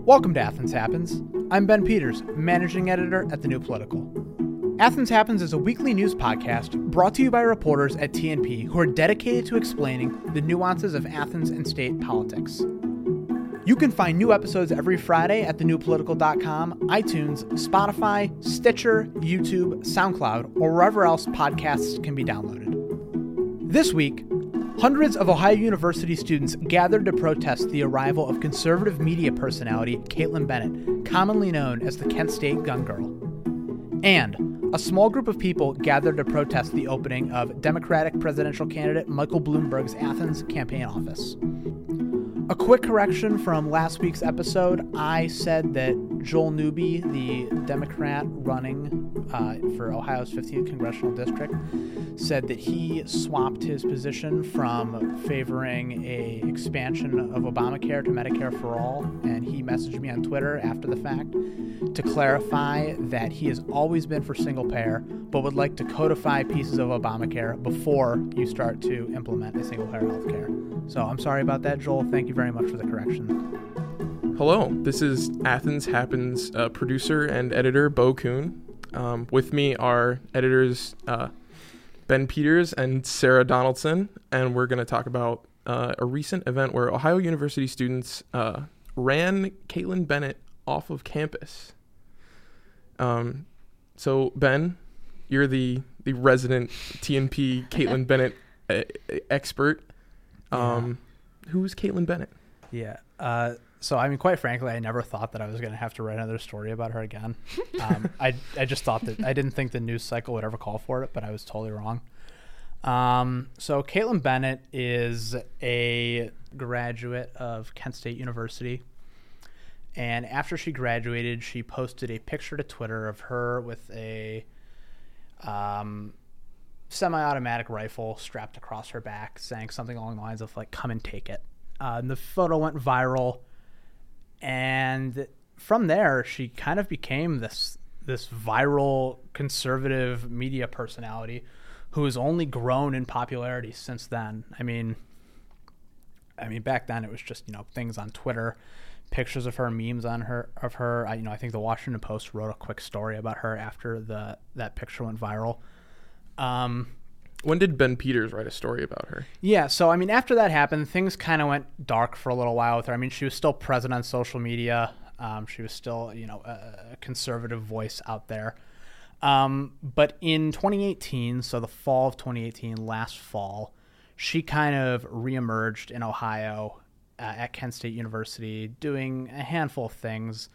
Welcome to Athens Happens. I'm Ben Peters, managing editor at The New Political. Athens Happens is a weekly news podcast brought to you by reporters at TNP who are dedicated to explaining the nuances of Athens and state politics. You can find new episodes every Friday at thenewpolitical.com, iTunes, Spotify, Stitcher, YouTube, SoundCloud, or wherever else podcasts can be downloaded. This week, hundreds of Ohio University students gathered to protest the arrival of conservative media personality Kaitlin Bennett, commonly known as the Kent State Gun Girl. And a small group of people gathered to protest the opening of Democratic presidential candidate Michael Bloomberg's Athens campaign office. A quick correction from last week's episode. I said that Joel Newby, the Democrat running for Ohio's 15th congressional district, said that he swapped his position from favoring a expansion of Obamacare to Medicare for All, and he messaged me on Twitter after the fact to clarify that he has always been for single payer, but would like to codify pieces of Obamacare before you start to implement a single payer health care. So I'm sorry about that, Joel. Thank you very much for the correction. Hello, this is Athens Happens producer and editor Bo Kuhn. With me are editors Ben Peters and Sarah Donaldson, and we're going to talk about a recent event where Ohio University students ran Kaitlin Bennett off of campus. So Ben, you're the resident TNP Kaitlin Bennett expert. Who's Kaitlin Bennett? Yeah. So, I mean, quite frankly, I never thought that I was going to have to write another story about her again. I just thought that I didn't think the news cycle would ever call for it, but I was totally wrong. So Kaitlin Bennett is a graduate of Kent State University. And after she graduated, she posted a picture to Twitter of her with a semi-automatic rifle strapped across her back, saying something along the lines of, like, come and take it. And the photo went viral. And from there, she kind of became this viral conservative media personality who has only grown in popularity since then. I mean, back then it was just, things on Twitter, pictures of her, memes of her. I think the Washington Post wrote a quick story about her after that picture went viral. When did Ben Peters write a story about her? Yeah, so, after that happened, things kind of went dark for a little while with her. She was still present on social media. She was still, a conservative voice out there. But in 2018, so the fall of 2018, last fall, she kind of reemerged in Ohio at Kent State University doing a handful of things.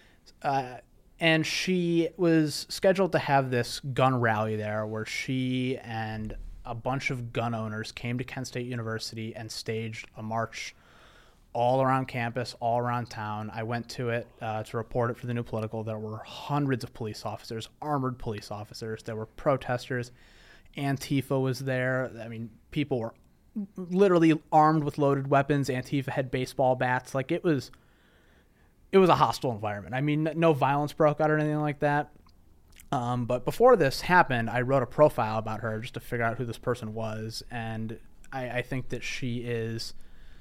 And she was scheduled to have this gun rally there where she and a bunch of gun owners came to Kent State University and staged a march all around campus, all around town. I went to it to report it for The New Political. There were hundreds of police officers, armored police officers. There were protesters. Antifa was there. People were literally armed with loaded weapons. Antifa had baseball bats. Like, it was a hostile environment. No violence broke out or anything like that. But before this happened, I wrote a profile about her just to figure out who this person was. And I think that she is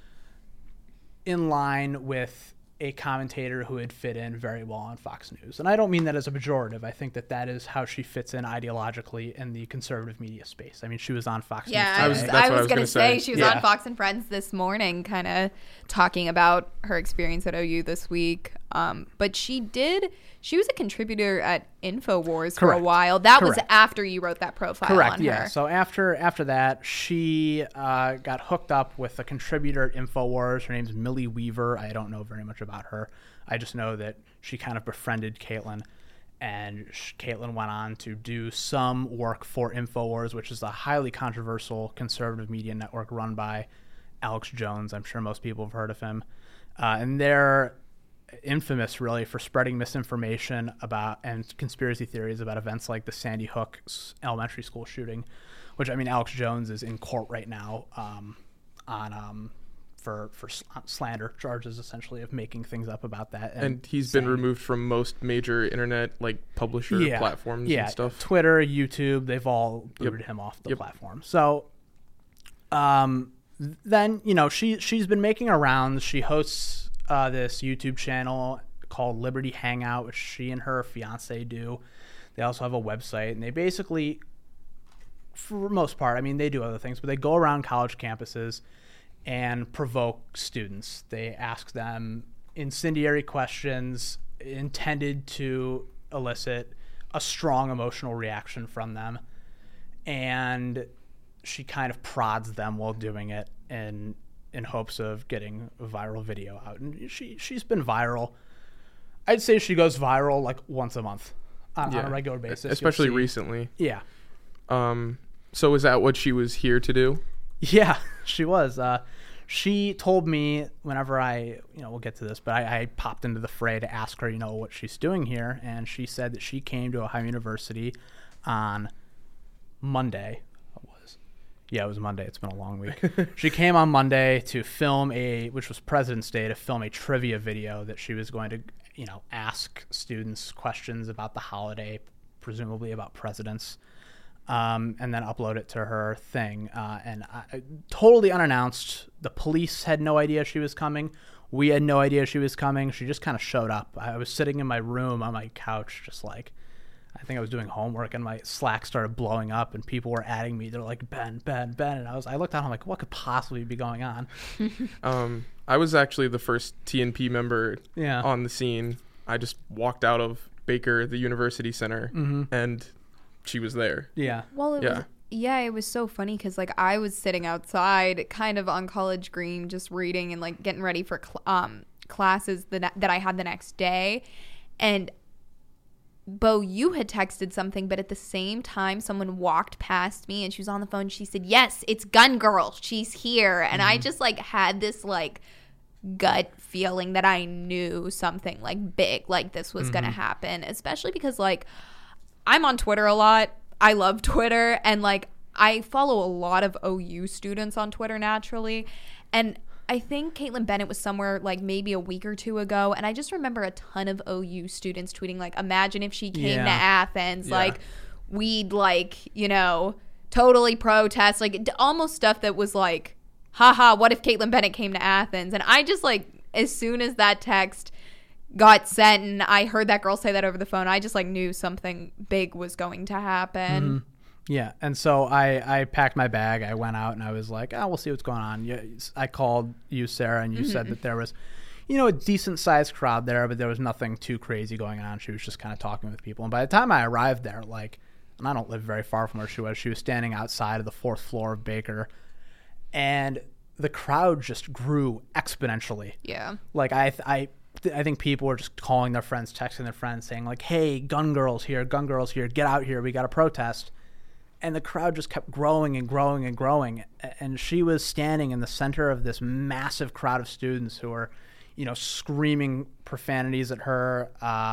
in line with a commentator who would fit in very well on Fox News. And I don't mean that as a pejorative. I think that is how she fits in ideologically in the conservative media space. She was on Fox News. Yeah, I was going to say she was on Fox and Friends this morning kind of talking about her experience at OU this week. But she was a contributor at InfoWars for a while. That was after you wrote that profile on her. Yeah. So after that, she got hooked up with a contributor at InfoWars. Her name's Millie Weaver. I don't know very much about her. I just know that she kind of befriended Kaitlin, and Kaitlin went on to do some work for InfoWars, which is a highly controversial conservative media network run by Alex Jones. I'm sure most people have heard of him. And they're infamous, really, for spreading misinformation about and conspiracy theories about events like the Sandy Hook elementary school shooting, which, Alex Jones is in court right now for slander charges, essentially, of making things up about that. And he's been removed from most major internet publisher platforms and stuff. Twitter, YouTube, they've all booted him off the platform. So then, she's been making her rounds. She hosts this YouTube channel called Liberty Hangout, which she and her fiance do. They also have a website, and they basically, for the most part, I mean, they do other things, but they go around college campuses and provoke students. They ask them incendiary questions intended to elicit a strong emotional reaction from them, and she kind of prods them while doing it in hopes of getting a viral video out. And she's been viral. I'd say she goes viral like once a month on a regular basis. Especially recently. Yeah. So is that what she was here to do? Yeah, she was. She told me whenever we'll get to this, but I popped into the fray to ask her, what she's doing here. And she said that she came to Ohio University on Monday. Yeah, it was Monday. It's been a long week. She came on Monday to film which was President's Day, to film a trivia video that she was going to, ask students questions about the holiday, presumably about presidents, and then upload it to her thing. And totally unannounced. The police had no idea she was coming. We had no idea she was coming. She just kind of showed up. I was sitting in my room on my couch, just like, I think I was doing homework, and my Slack started blowing up, and people were adding me. They're like, Ben, and I looked out, I'm like, what could possibly be going on? I was actually the first TNP member on the scene. I just walked out of Baker, the university center, and she was there. Yeah. Well, it was so funny because like I was sitting outside, kind of on College Green, just reading and like getting ready for classes that I had the next day, and Bo, you had texted something, but at the same time, someone walked past me and she was on the phone. She said, "Yes, it's Gun Girl. She's here." And I just like had this like gut feeling that I knew something like big like this was going to happen, especially because like I'm on Twitter a lot. I love Twitter, and like I follow a lot of OU students on Twitter naturally. And I think Caitlin Bennett was somewhere like maybe a week or two ago, and I just remember a ton of OU students tweeting like, imagine if she came to Athens, like we'd like, totally protest, like almost stuff that was like, haha, what if Caitlin Bennett came to Athens? And I just like, as soon as that text got sent and I heard that girl say that over the phone, I just like knew something big was going to happen. Yeah, and so I packed my bag. I went out and I was like, we'll see what's going on. I called you, Sarah, and you said that there was, a decent-sized crowd there, but there was nothing too crazy going on. She was just kind of talking with people. And by the time I arrived there, like, and I don't live very far from where she was standing outside of the 4th floor of Baker, and the crowd just grew exponentially. Yeah. Like, I think people were just calling their friends, texting their friends, saying, like, hey, gun girls here, get out here, we got to protest. And the crowd just kept growing and growing and growing. And she was standing in the center of this massive crowd of students who were, screaming profanities at her,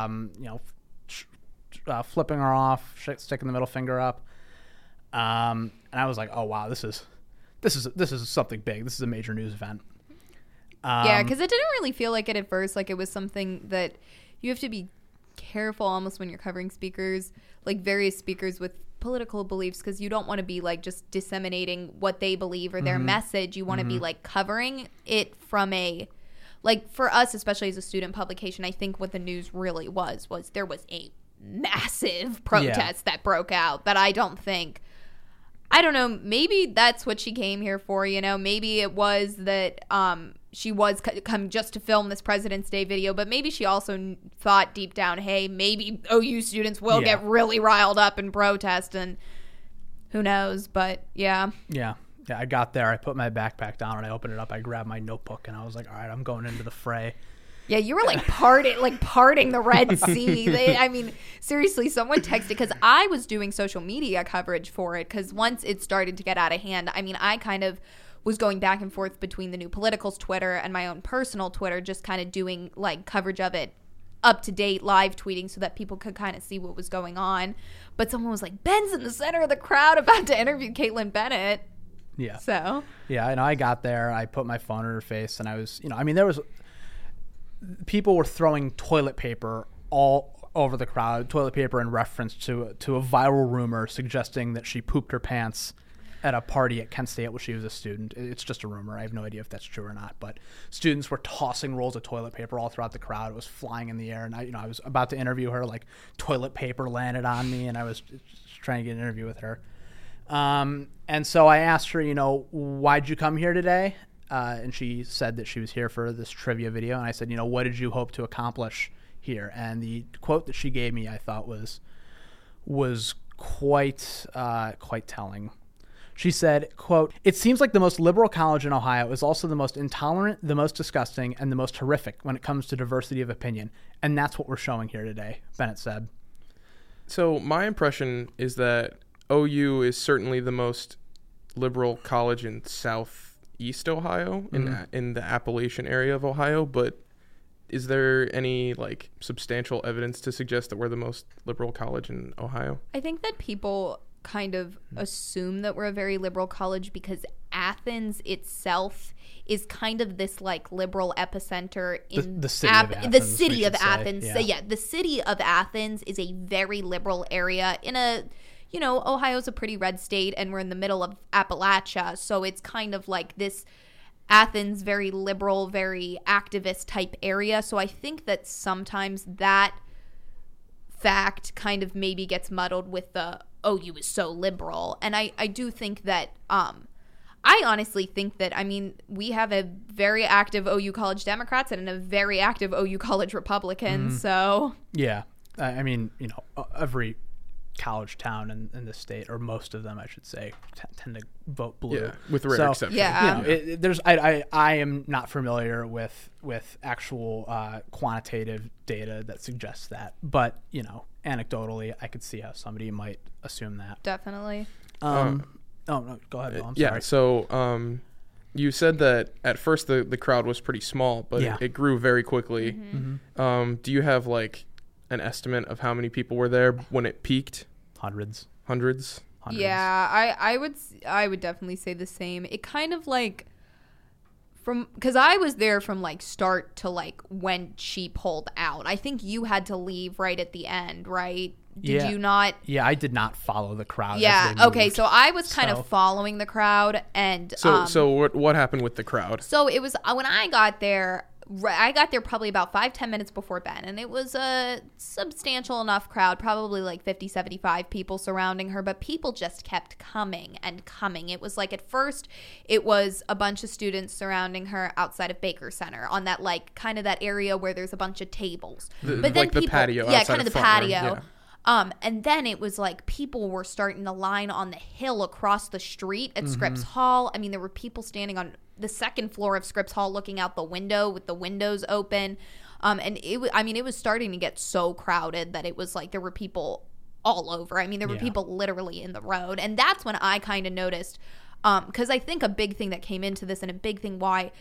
flipping her off, sticking the middle finger up. And I was like, oh, wow, this is something big. This is a major news event. Yeah, because it didn't really feel like it at first. Like it was something that you have to be careful almost when you're covering speakers, like various speakers with political beliefs, because you don't want to be like just disseminating what they believe or their message. You want to be like covering it from a, like for us, especially as a student publication, I think what the news really was there was a massive protest that broke out that I don't know, maybe that's what she came here for, maybe it was that she was come just to film this President's Day video, but maybe she also thought deep down, hey, maybe OU students will get really riled up and protest, and who knows, but yeah, I got there, I put my backpack down and I opened it up, I grabbed my notebook and I was like, all right, I'm going into the fray. Yeah, you were like parting the Red Sea. I mean, seriously, someone texted, because I was doing social media coverage for it, because once it started to get out of hand, I mean, I kind of was going back and forth between the New Political's Twitter and my own personal Twitter, just kind of doing like coverage of it, up to date, live tweeting, so that people could kind of see what was going on. But someone was like, Ben's in the center of the crowd about to interview Caitlin Bennett. Yeah. So. Yeah, and I got there, I put my phone in her face, and I was, there was, people were throwing toilet paper all over the crowd, toilet paper in reference to a viral rumor suggesting that she pooped her pants at a party at Kent State while she was a student. It's just a rumor. I have no idea if that's true or not. But students were tossing rolls of toilet paper all throughout the crowd. It was flying in the air, and I was about to interview her. Like, toilet paper landed on me, and I was trying to get an interview with her. And so I asked her, why'd you come here today? And she said that she was here for this trivia video. And I said, what did you hope to accomplish here? And the quote that she gave me, I thought was quite telling. She said, quote, "It seems like the most liberal college in Ohio is also the most intolerant, the most disgusting, and the most horrific when it comes to diversity of opinion. And that's what we're showing here today," Bennett said. So my impression is that OU is certainly the most liberal college in southeast Ohio, in the Appalachian area of Ohio, but is there any substantial evidence to suggest that we're the most liberal college in Ohio? I think that people kind of assume that we're a very liberal college because Athens itself is kind of this liberal epicenter in the city of Athens. The city of Athens. Yeah. So yeah, the city of Athens is a very liberal area in a Ohio's a pretty red state, and we're in the middle of Appalachia, so it's kind of like this Athens, very liberal, very activist type area. So I think that sometimes that fact kind of maybe gets muddled with the OU is so liberal. And I do think that I honestly think that, we have a very active OU College Democrats and a very active OU College Republicans. So yeah, every college town in the state, or most of them, I should say, tend to vote blue. Yeah, with rare exceptions. Yeah. I am not familiar with actual quantitative data that suggests that, but anecdotally, I could see how somebody might assume that. Definitely. No, go ahead, Bill. I'm sorry. Yeah. So you said that at first the crowd was pretty small, but it grew very quickly. Mm-hmm. Do you have an estimate of how many people were there when it peaked? Hundreds. Yeah, I would definitely say the same. It kind of because I was there from start to when she pulled out. I think you had to leave right at the end, right? Did you not? Yeah, I did not follow the crowd. Yeah. Okay. So I was kind of following the crowd, and so what happened with the crowd? So it was when I got there. I got there probably about 5-10 minutes before Ben, and it was a substantial enough crowd, probably 50, 75 people surrounding her, but people just kept coming and coming. It was at first, it was a bunch of students surrounding her outside of Baker Center on that kind of that area where there's a bunch of tables. But then the patio. Yeah, kind of the patio. Yeah. And then it was people were starting to line on the hill across the street at Scripps Hall. There were people standing on the second floor of Scripps Hall looking out the window with the windows open. And it was starting to get so crowded that it was there were people all over. There were people literally in the road. And that's when I kind of noticed, because I think a big thing that came into this and a big thing why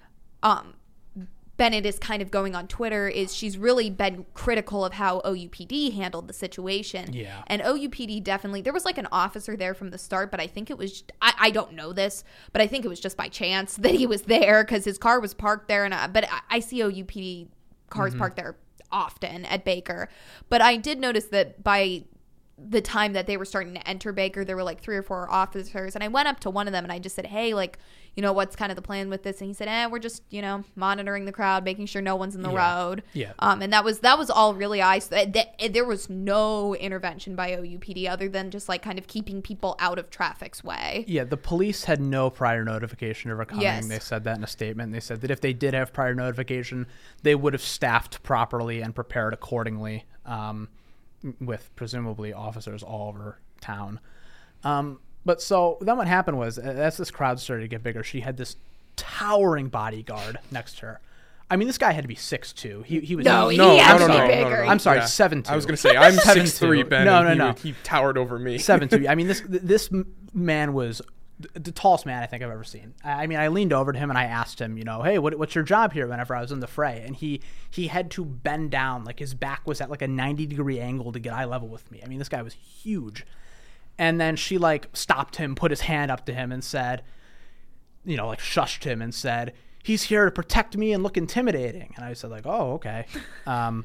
Bennett is kind of going on Twitter is she's really been critical of how OUPD handled the situation. Yeah. And OUPD definitely, there was an officer there from the start, but I think it was, I don't know this, but I think it was just by chance that he was there because his car was parked there. But I see OUPD cars parked there often at Baker. But I did notice that by the time that they were starting to enter Baker, there were 3 or 4 officers, and I went up to one of them and I just said, hey, what's kind of the plan with this? And he said, we're just, monitoring the crowd, making sure no one's in the road. Yeah. And that was all really there was no intervention by OUPD other than just kind of keeping people out of traffic's way. Yeah, the police had no prior notification of her coming. Yes. They said that in a statement. They said that if they did have prior notification, they would have staffed properly and prepared accordingly, with presumably officers all over town. But so then what happened was, as this crowd started to get bigger, she had this towering bodyguard next to her. This guy had to be 6'2". He was he had to be bigger. I'm sorry, 7'2". I was going to say, I'm 6'3", Ben. No. He towered over me. 7'2". This man was the tallest man I think I've ever seen. I leaned over to him and I asked him, hey, what's your job here? Whenever I was in the fray, and he had to bend down, his back was at a 90-degree angle to get eye level with me. This guy was huge. And then she stopped him, put his hand up to him, and said, shushed him and said, he's here to protect me and look intimidating. And I said oh, okay.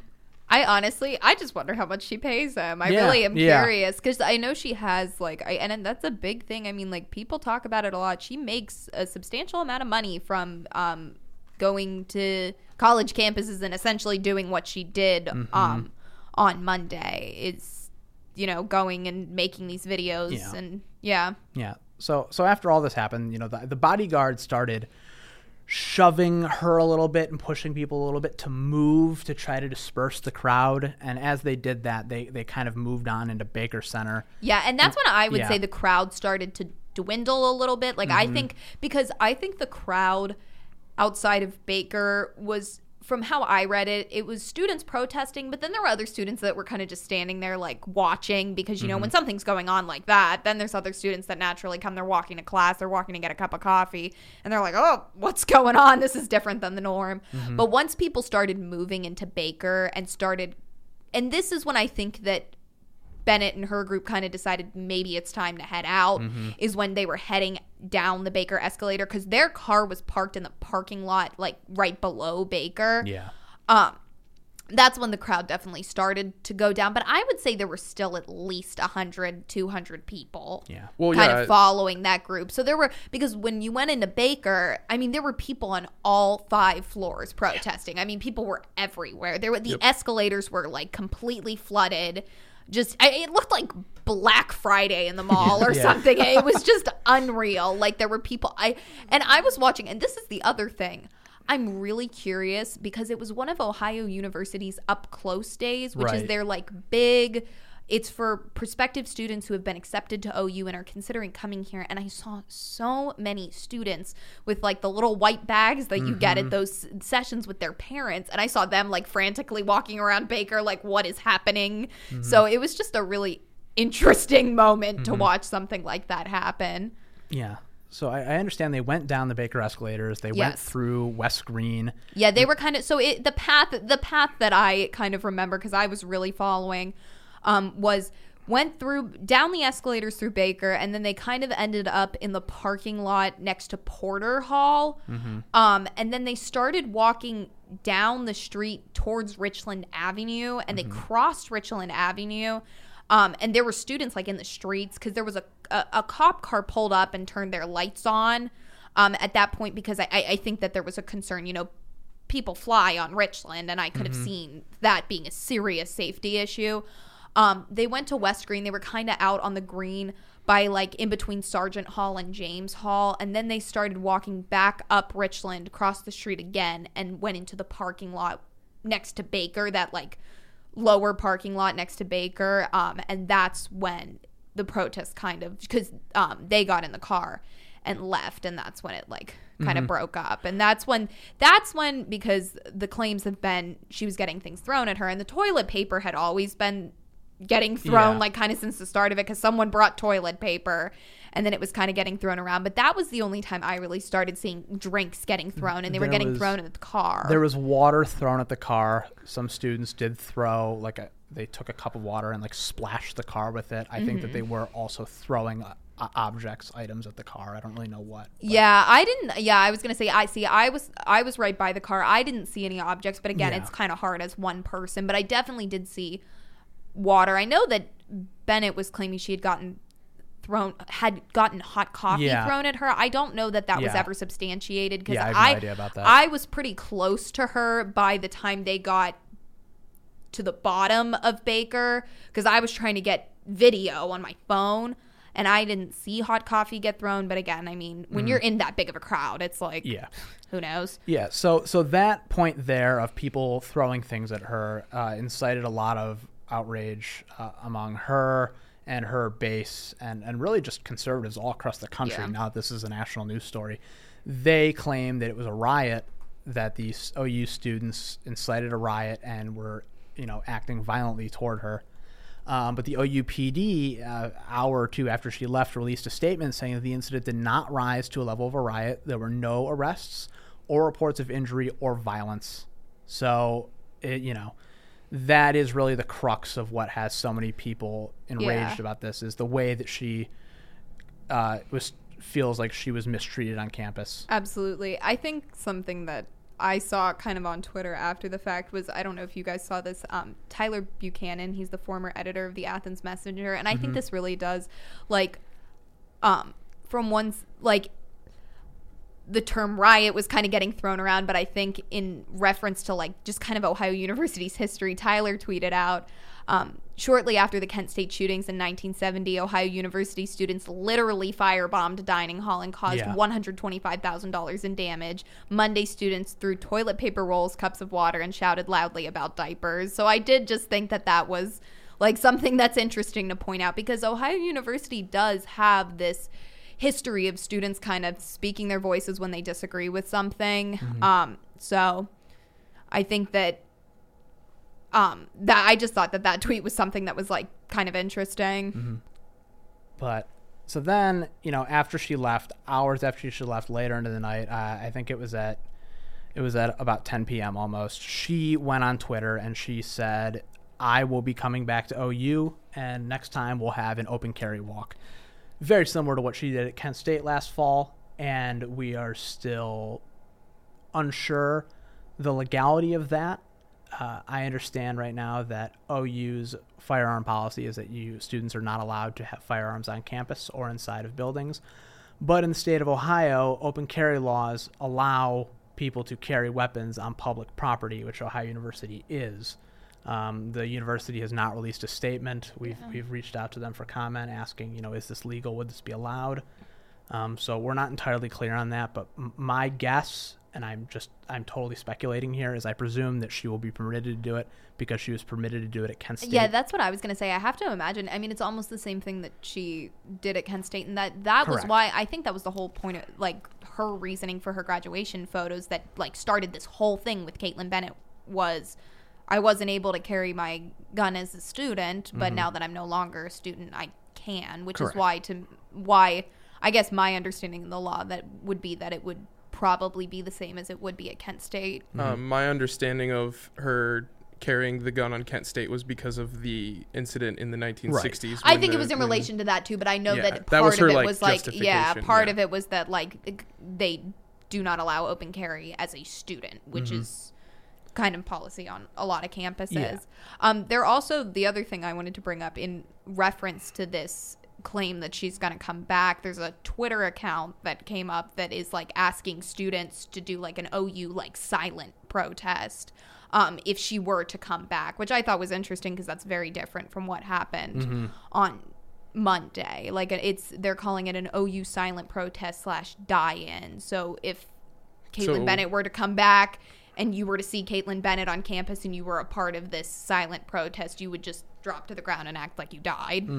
I just wonder how much she pays him. I really am curious because I know she has and that's a big thing. I mean, like, people talk about it a lot. She makes a substantial amount of money from going to college campuses and essentially doing what she did on Monday. It's, going and making these videos and yeah. So after all this happened, the bodyguard started shoving her a little bit and pushing people a little bit to move to try to disperse the crowd. And as they did that, they kind of moved on into Baker Center. Yeah, and that's when I would say the crowd started to dwindle a little bit. Like, I think the crowd outside of Baker was, from how I read it, it was students protesting, but then there were other students that were kind of just standing there, like, watching, because, when something's going on like that, then there's other students that naturally come, they're walking to class, they're walking to get a cup of coffee, and they're like, oh, what's going on? This is different than the norm. But once people started moving into Baker and this is when I think that Bennett and her group kind of decided maybe it's time to head out, is when they were heading down the Baker escalator, because their car was parked in the parking lot, like, right below Baker. That's when the crowd definitely started to go down. But I would say there were still at least 100, 200 people kind of following that group. So there were, because when you went into Baker, I mean, there were people on all 5 floors protesting. I mean, people were everywhere. The escalators were, like, completely flooded. It looked like Black Friday in the mall or something. It was just unreal. Like, there were people. I was watching, and this is the other thing. I'm really curious because it was one of Ohio University's Up Close days, which is their, like, big. It's for prospective students who have been accepted to OU and are considering coming here. And I saw so many students with, like, the little white bags that you get at those sessions with their parents. And I saw them, like, frantically walking around Baker, like, what is happening? So it was just a really interesting moment to watch something like that happen. Yeah. So I understand they went down the Baker escalators. They went through West Green. Yeah, they were kind of, so the path that I kind of remember, because I was really following, went through down the escalators through Baker, and then they kind of ended up in the parking lot next to Porter Hall. And then they started walking down the street towards Richland Avenue, and they crossed Richland Avenue. And there were students, like, in the streets, because there was a cop car pulled up and turned their lights on at that point, because I think that there was a concern, people fly on Richland, and I could have seen that being a serious safety issue. They went to West Green. They were kind of out on the green by, like, in between Sargent Hall and James Hall. And then they started walking back up Richland, crossed the street again, and went into the parking lot next to Baker, that, like, lower parking lot next to Baker. And that's when the protest kind of, because they got in the car and left, and that's when it, like, kind of broke up. And that's when, because the claims have been she was getting things thrown at her, and the toilet paper had always been getting thrown, like, kind of since the start of it, because someone brought toilet paper, and then it was kind of getting thrown around. But that was the only time I really started seeing drinks getting thrown, and they were getting thrown at the car. There was water thrown at the car. Some students did throw, like, they took a cup of water and, like, splashed the car with it. I think that they were also throwing items at the car. I don't really know what. But. Yeah, I didn't. Yeah, I was gonna say. I was right by the car. I didn't see any objects, but again, it's kind of hard as one person. But I definitely did see water. I know that Bennett was claiming she had gotten hot coffee thrown at her. I don't know that was ever substantiated, because I have no idea about that. I was pretty close to her by the time they got to the bottom of Baker, because I was trying to get video on my phone, and I didn't see hot coffee get thrown. But again, I mean, when you're in that big of a crowd, it's like, who knows? Yeah. So that point there of people throwing things at her incited a lot of outrage among her and her base, and really just conservatives all across the country. Now that this is a national news story, they claim that it was a riot, that these OU students incited a riot and were, acting violently toward her. But the OU PD, hour or two after she left, released a statement saying that the incident did not rise to a level of a riot. There were no arrests or reports of injury or violence. So, that is really the crux of what has so many people enraged about this, is the way that she feels like she was mistreated on campus. Absolutely. I think something that I saw kind of on Twitter after the fact was, I don't know if you guys saw this, Tyler Buchanan, he's the former editor of the Athens Messenger, and I think this really does, like, from one's, like, the term riot was kind of getting thrown around, but I think in reference to, like, just kind of Ohio University's history, Tyler tweeted out, shortly after the Kent State shootings in 1970, Ohio University students literally firebombed a dining hall and caused $125,000 in damage. Monday students threw toilet paper rolls, cups of water, and shouted loudly about diapers. So I did just think that that was, like, something that's interesting to point out, because Ohio University does have this history of students kind of speaking their voices when they disagree with something. So I think that that I just thought that tweet was something that was, like, kind of interesting. But so then, you know, after she left, hours after she left, later into the night, I think it was at about 10 p.m. almost, she went on Twitter and she said, I will be coming back to OU, and next time we'll have an open carry walk. Very similar to what she did at Kent State last fall, and we are still unsure the legality of that. I understand right now that OU's firearm policy is that students are not allowed to have firearms on campus or inside of buildings. But in the state of Ohio, open carry laws allow people to carry weapons on public property, which Ohio University is. The university has not released a statement. We've reached out to them for comment, asking, you know, is this legal? Would this be allowed? So we're not entirely clear on that, but my guess, and I'm totally speculating here, is I presume that she will be permitted to do it because she was permitted to do it at Kent State. Yeah, that's what I was going to say. I have to imagine. I mean, it's almost the same thing that she did at Kent State, and that was why I think that was the whole point of, like, her reasoning for her graduation photos that, like, started this whole thing with Caitlin Bennett was, I wasn't able to carry my gun as a student, but now that I'm no longer a student, I can, which is why I guess my understanding of the law that would be that it would probably be the same as it would be at Kent State. My understanding of her carrying the gun on Kent State was because of the incident in the 1960s. Right. I think it was in relation to that too, but I know that part of it was like, part of it was that, like, they do not allow open carry as a student, which is kind of policy on a lot of campuses. There also, the other thing I wanted to bring up in reference to this claim that she's going to come back, there's a Twitter account that came up that is, like, asking students to do, like, an OU, like, silent protest if she were to come back, which I thought was interesting because that's very different from what happened on Monday. Like, they're calling it an OU silent protest / die-in. So if Caitlin Bennett were to come back and you were to see Caitlin Bennett on campus and you were a part of this silent protest, you would just drop to the ground and act like you died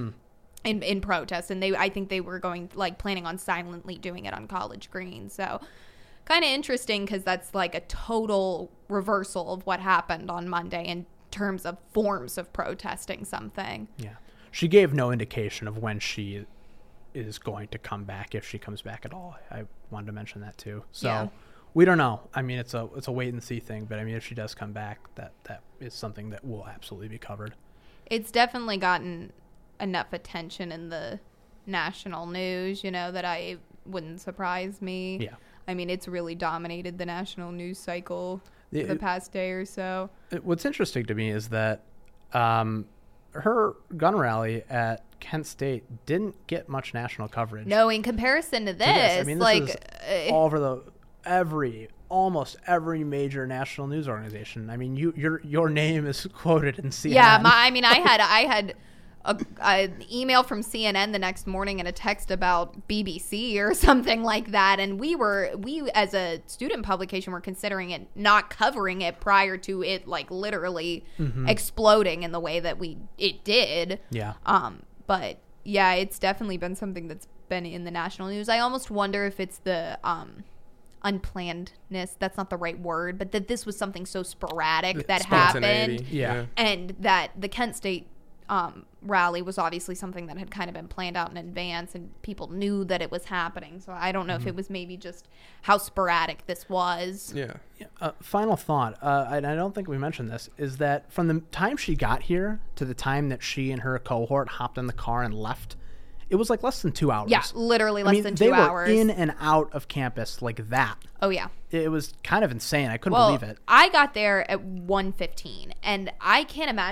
in protest. And I think they were planning on silently doing it on College Green. So kind of interesting because that's, like, a total reversal of what happened on Monday in terms of forms of protesting something. Yeah. She gave no indication of when she is going to come back, if she comes back at all. I wanted to mention that too. So we don't know. I mean, it's a wait and see thing, but I mean, if she does come back, that is something that will absolutely be covered. It's definitely gotten enough attention in the national news, you know, that I wouldn't surprise me. Yeah. I mean, it's really dominated the national news cycle for the past day or so. What's interesting to me is that her gun rally at Kent State didn't get much national coverage. No, in comparison to this. I mean, this is all over almost every major national news organization. I mean, your name is quoted in CNN. Yeah, I had an email from CNN the next morning and a text about BBC or something like that, and we as a student publication were considering it not covering it prior to it, like, literally exploding in the way that it did. Yeah. But yeah, it's definitely been something that's been in the national news. I almost wonder if it's the unplannedness, that's not the right word, but that this was something so sporadic that happened. Yeah. And that the Kent State rally was obviously something that had kind of been planned out in advance and people knew that it was happening. So I don't know if it was maybe just how sporadic this was. Yeah. Final thought, and I don't think we mentioned this, is that from the time she got here to the time that she and her cohort hopped in the car and left, It was like less than 2 hours. Yeah, literally less than 2 hours. They were in and out of campus like that. Oh, yeah. It was kind of insane. I couldn't believe it. I got there at 1:15, and I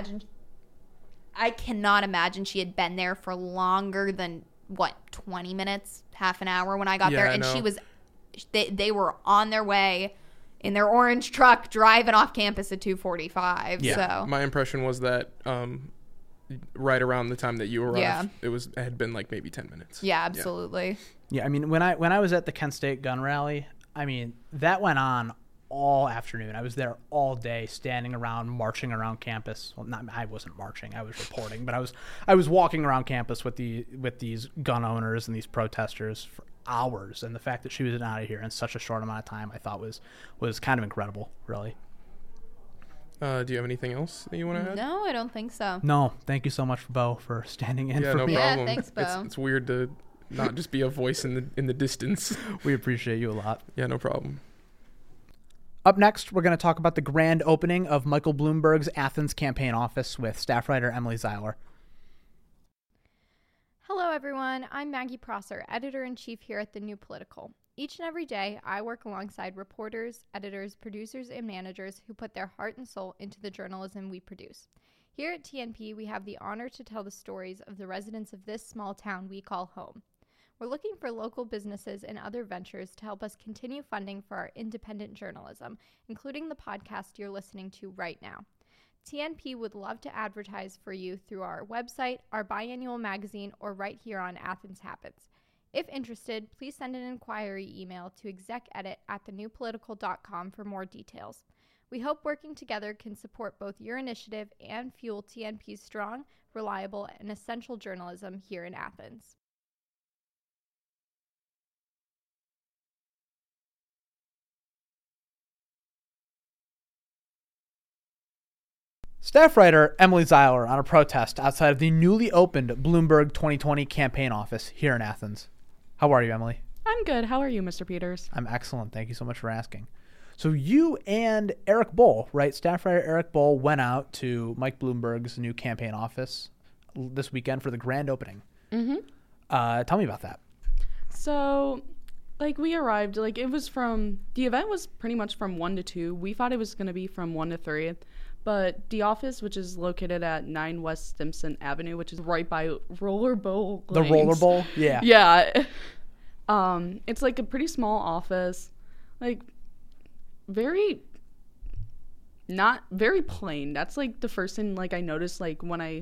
cannot imagine she had been there for longer than, 20 minutes, half an hour when I got there. And they were on their way in their orange truck driving off campus at 2:45. Yeah. So my impression was that right around the time that you arrived, it had been like maybe 10 minutes. Yeah, absolutely. Yeah, I mean, when I was at the Kent State gun rally, I mean, that went on all afternoon. I was there all day, standing around, marching around campus. Well, I wasn't marching, I was reporting, but I was walking around campus with these gun owners and these protesters for hours. And the fact that she was out of here in such a short amount of time, I thought was kind of incredible, really. Do you have anything else that you want to add? No, I don't think so. No, thank you so much, Bo, for standing in for me. Yeah, no problem. Yeah, thanks, Bo. It's weird to not just be a voice in the distance. We appreciate you a lot. Yeah, no problem. Up next, we're going to talk about the grand opening of Michael Bloomberg's Athens campaign office with staff writer Emily Zeiler. Hello, everyone. I'm Maggie Prosser, editor-in-chief here at The New Political. Each and every day, I work alongside reporters, editors, producers, and managers who put their heart and soul into the journalism we produce. Here at TNP, we have the honor to tell the stories of the residents of this small town we call home. We're looking for local businesses and other ventures to help us continue funding for our independent journalism, including the podcast you're listening to right now. TNP would love to advertise for you through our website, our biannual magazine, or right here on Athens Happens. If interested, please send an inquiry email to execedit@thenewpolitical.com for more details. We hope working together can support both your initiative and fuel TNP's strong, reliable, and essential journalism here in Athens. Staff writer Emily Zeiler on a protest outside of the newly opened Bloomberg 2020 campaign office here in Athens. How are you, Emily? I'm good. How are you, Mr. Peters? I'm excellent. Thank you so much for asking. So you and Eric Bull, right? Staff writer Eric Bull went out to Mike Bloomberg's new campaign office this weekend for the grand opening. Mm-hmm. Tell me about that. So, we arrived, the event was pretty much from 1 to 2. We thought it was going to be from 1 to 3. But the office, which is located at 9 West Stimson Avenue, which is right by Roller Bowl lanes. The Roller Bowl? Yeah. Yeah. It's a pretty small office. Not very plain. That's the first thing I noticed when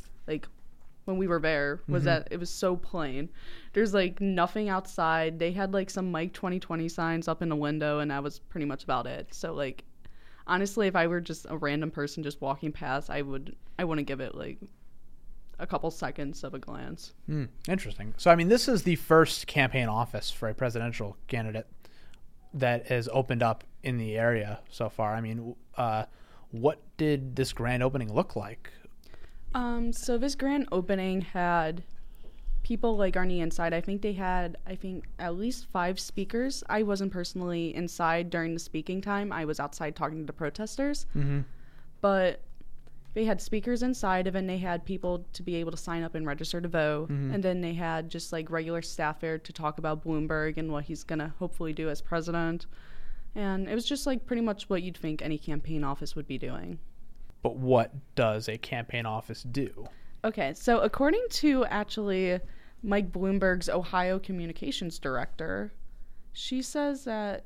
we were there was that it was so plain. There's nothing outside. They had some Mike 2020 signs up in the window, and that was pretty much about it. So honestly, if I were just a random person just walking past, I wouldn't give it a couple seconds of a glance. Interesting. So, I mean, this is the first campaign office for a presidential candidate that has opened up in the area so far. I mean, what did this grand opening look like? So this grand opening had people on the inside. I think they had, at least 5 speakers. I wasn't personally inside during the speaking time. I was outside talking to the protesters. Mm-hmm. But they had speakers inside, and then they had people to be able to sign up and register to vote. Mm-hmm. And then they had just regular staff there to talk about Bloomberg and what he's going to hopefully do as president. And it was just pretty much what you'd think any campaign office would be doing. But what does a campaign office do? Okay, so according to actually Mike Bloomberg's Ohio communications director, she says that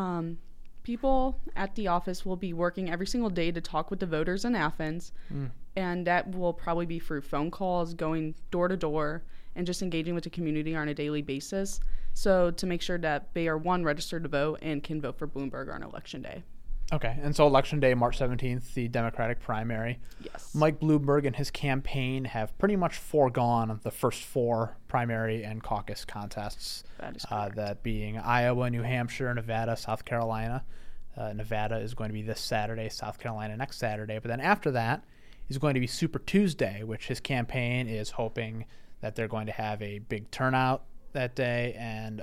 people at the office will be working every single day to talk with the voters in Athens, and that will probably be through phone calls, going door to door, and just engaging with the community on a daily basis, so to make sure that they are, one, registered to vote and can vote for Bloomberg on Election Day. Okay, and so Election Day, March 17th, the Democratic primary. Yes. Mike Bloomberg and his campaign have pretty much foregone the first 4 primary and caucus contests. That is correct. That being Iowa, New Hampshire, Nevada, South Carolina. Nevada is going to be this Saturday, South Carolina next Saturday. But then after that is going to be Super Tuesday, which his campaign is hoping that they're going to have a big turnout that day, and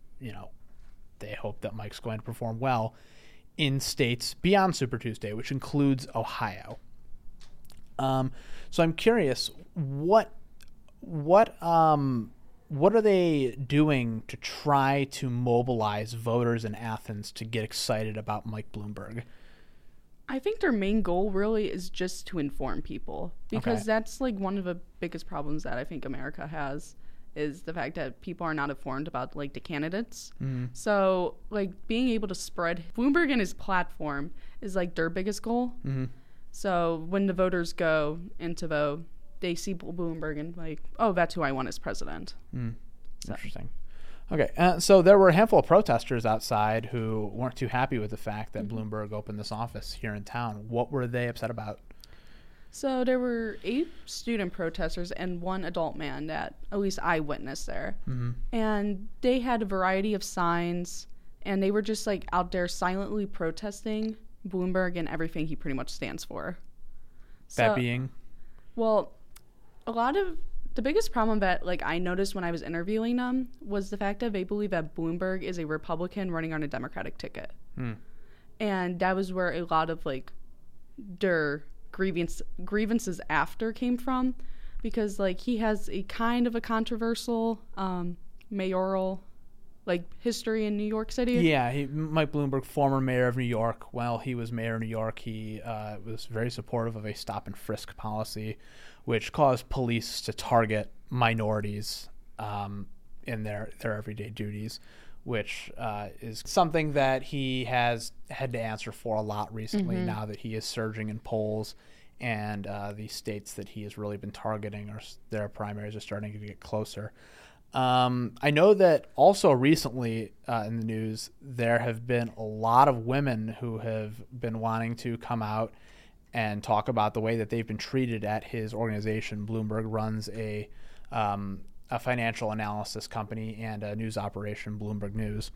they hope that Mike's going to perform well in states beyond Super Tuesday, which includes Ohio. So I'm curious, what what are they doing to try to mobilize voters in Athens to get excited about Mike Bloomberg? I think their main goal really is just to inform people, because that's like one of the biggest problems that I think America has, is the fact that people are not informed about like the candidates. So like being able to spread Bloomberg and his platform is like their biggest goal. So when the voters go in to vote, they see Bloomberg and like, oh, that's who I want as president. So. Interesting. Okay, so there were a handful of protesters outside who weren't too happy with the fact that Bloomberg opened this office here in town. What were they upset about? So there were 8 student protesters and 1 adult man that at least I witnessed there. And they had a variety of signs, and they were just like out there silently protesting Bloomberg and everything he pretty much stands for. That being? Well, a lot of the biggest problem that like I noticed when I was interviewing them was the fact that they believe that Bloomberg is a Republican running on a Democratic ticket. And that was where a lot of like their grievances after came from, because like he has a kind of a controversial mayoral like history in New York City. Yeah, Mike Bloomberg, former mayor of New York. While he was mayor of New York, he was very supportive of a stop and frisk policy, which caused police to target minorities in their everyday duties, which is something that he has had to answer for a lot recently now that he is surging in polls, and the states that he has really been targeting, or their primaries are starting to get closer. I know that also recently in the news, there have been a lot of women who have been wanting to come out and talk about the way that they've been treated at his organization. Bloomberg runs a financial analysis company and a news operation, Bloomberg News.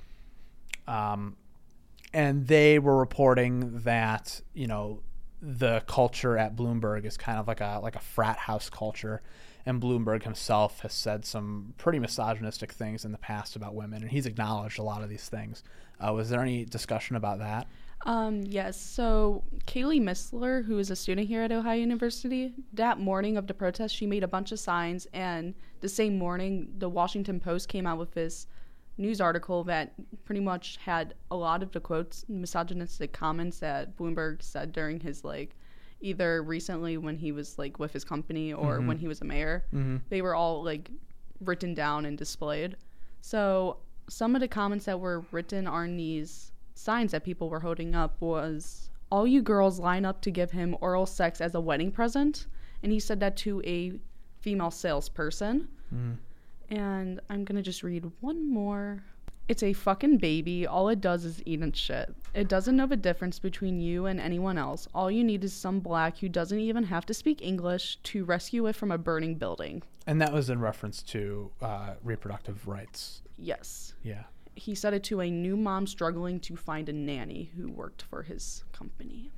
And they were reporting that, you know, the culture at Bloomberg is kind of like a frat house culture. And Bloomberg himself has said some pretty misogynistic things in the past about women, and he's acknowledged a lot of these things. Was there any discussion about that? Yes. So Kaylee Missler, who is a student here at Ohio University, that morning of the protest, she made a bunch of signs, and the same morning, the Washington Post came out with this news article that pretty much had a lot of the quotes, misogynistic comments that Bloomberg said during his like either recently when he was like with his company or when he was a mayor. They were all like written down and displayed. So some of the comments that were written on these signs that people were holding up was, all you girls line up to give him oral sex as a wedding present. And he said that to a female salesperson. And I'm gonna just read one more. It's a fucking baby. All it does is eat and shit. It doesn't know the difference between you and anyone else. All you need is some black who doesn't even have to speak English to rescue it from a burning building. And that was in reference to reproductive rights. Yes. Yeah. He said it to a new mom struggling to find a nanny who worked for his company.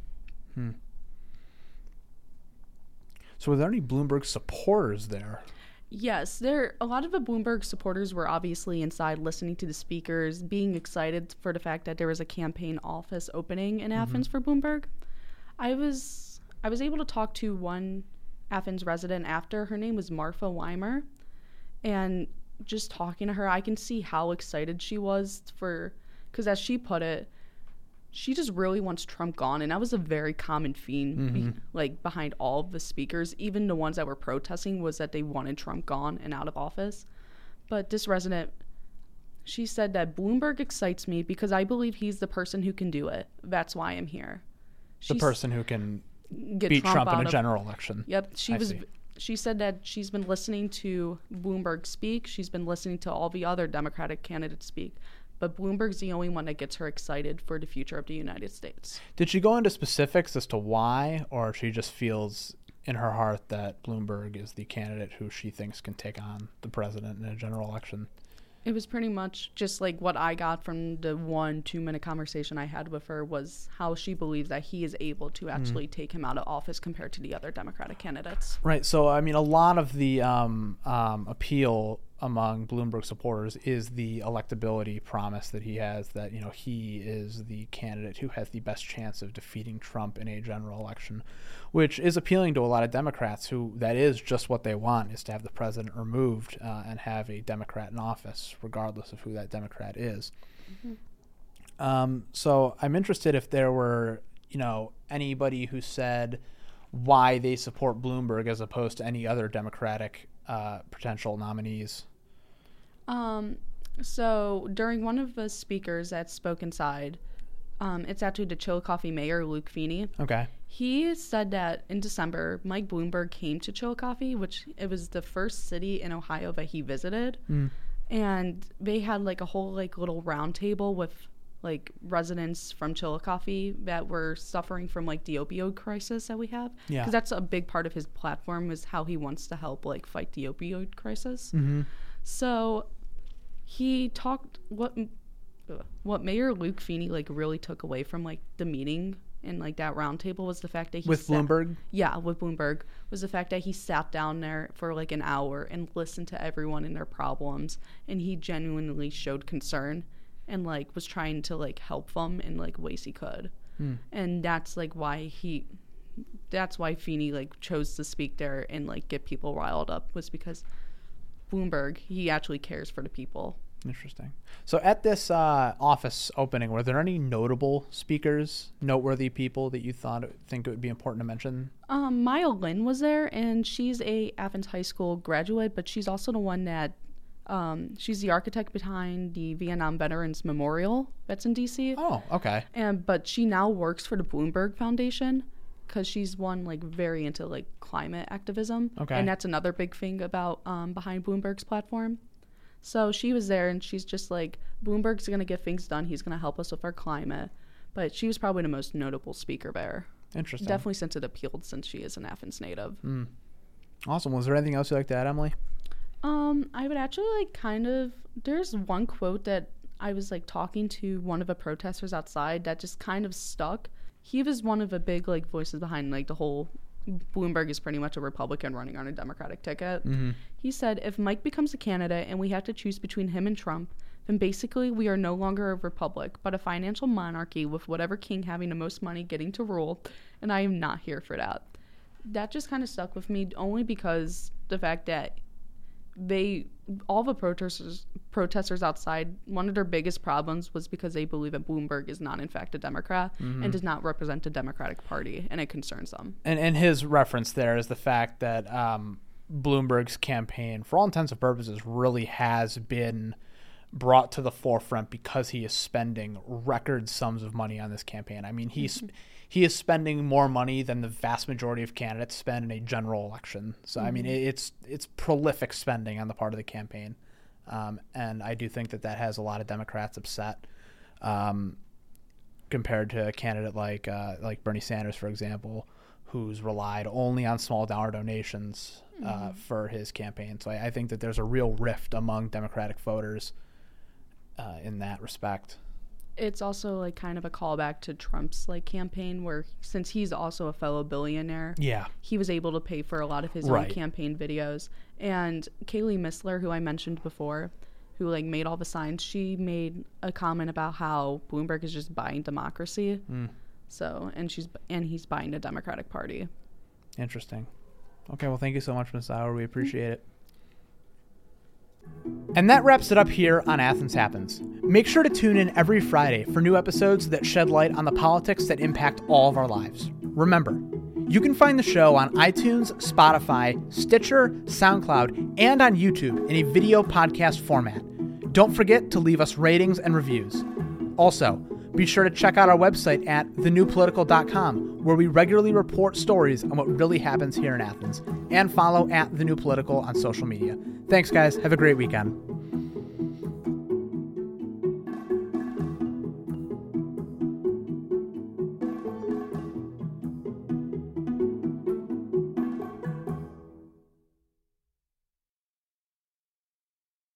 So were there any Bloomberg supporters there? Yes, a lot of the Bloomberg supporters were obviously inside listening to the speakers, being excited for the fact that there was a campaign office opening in Athens for Bloomberg. I was able to talk to one Athens resident after. Her name was Martha Weimer, and just talking to her, I can see how excited she was because as she put it, she just really wants Trump gone, and that was a very common theme behind all of the speakers, even the ones that were protesting, was that they wanted Trump gone and out of office. But this resident, she said that Bloomberg excites me because I believe he's the person who can do it. That's why I'm here. The person who can beat Trump in a general election. Yep. She said that she's been listening to Bloomberg speak. She's been listening to all the other Democratic candidates speak. But Bloomberg's the only one that gets her excited for the future of the United States. Did she go into specifics as to why, or she just feels in her heart that Bloomberg is the candidate who she thinks can take on the president in a general election? It was pretty much just like what I got from the 1-2 minute conversation I had with her, was how she believes that he is able to actually take him out of office compared to the other Democratic candidates. Right. So, I mean, a lot of the appeal among Bloomberg supporters is the electability promise that he has, that, you know, he is the candidate who has the best chance of defeating Trump in a general election, which is appealing to a lot of Democrats who that is just what they want, is to have the president removed and have a Democrat in office, regardless of who that Democrat is. Mm-hmm. So I'm interested if there were, you know, anybody who said why they support Bloomberg as opposed to any other Democratic potential nominees. So during one of the speakers that spoke inside, it's actually the Chillicothe mayor, Luke Feeney. Okay. He said that in December, Mike Bloomberg came to Chillicothe, which it was the first city in Ohio that he visited. And they had like a whole like little round table with like residents from Chillicothe that were suffering from like the opioid crisis that we have. Yeah. Because that's a big part of his platform, was how he wants to help like fight the opioid crisis. Mm-hmm. So he talked, what Mayor Luke Feeney like really took away from like the meeting and like that round table was the fact that he with Bloomberg? Yeah, with Bloomberg, was the fact that he sat down there for like an hour and listened to everyone and their problems, and he genuinely showed concern and like was trying to like help them in like ways he could. And that's like why Feeney like chose to speak there and like get people riled up, was because Bloomberg, he actually cares for the people. Interesting. So at this office opening, were there any notable speakers, noteworthy people that you think it would be important to mention? Maya Lin was there, and she's a Athens High School graduate, but she's also the one that she's the architect behind the Vietnam Veterans Memorial that's in DC. Oh, okay. But she now works for the Bloomberg Foundation, because she's one like very into like climate activism. Okay. And that's another big thing about behind Bloomberg's platform. So she was there, and she's just like, Bloomberg's going to get things done. He's going to help us with our climate. But she was probably the most notable speaker there. Interesting. Definitely since it appealed, since she is an Athens native. Awesome. Was there anything else you'd like to add, Emily? I would actually like there's one quote that I was like talking to one of the protesters outside that just kind of stuck. He was one of the big like voices behind like the whole Bloomberg is pretty much a Republican running on a Democratic ticket. Mm-hmm. He said, if Mike becomes a candidate and we have to choose between him and Trump, then basically we are no longer a republic, but a financial monarchy with whatever king having the most money getting to rule, and I am not here for that. That just kind of stuck with me, only because the fact that all the protesters outside, one of their biggest problems was because they believe that Bloomberg is not in fact a Democrat and does not represent the Democratic Party, and it concerns them. And his reference there is the fact that Bloomberg's campaign, for all intents and purposes, really has been brought to the forefront because he is spending record sums of money on this campaign. I mean, he is spending more money than the vast majority of candidates spend in a general election. So, I mean, it's prolific spending on the part of the campaign. And I do think that has a lot of Democrats upset compared to a candidate like Bernie Sanders, for example, who's relied only on small dollar donations for his campaign. So I think that there's a real rift among Democratic voters in that respect. It's also like kind of a callback to Trump's like campaign, where since he's also a fellow billionaire, he was able to pay for a lot of his own campaign videos. And Kaylee Misler, who I mentioned before, who like made all the signs, she made a comment about how Bloomberg is just buying democracy. So and he's buying the Democratic Party. Interesting. Okay, well, thank you so much, Ms. Sauer. We appreciate it. And that wraps it up here on Athens Happens. Make sure to tune in every Friday for new episodes that shed light on the politics that impact all of our lives. Remember, you can find the show on iTunes, Spotify, Stitcher, SoundCloud, and on YouTube in a video podcast format. Don't forget to leave us ratings and reviews. Also, be sure to check out our website at thenewpolitical.com, where we regularly report stories on what really happens here in Athens, and follow at The New Political on social media. Thanks, guys. Have a great weekend.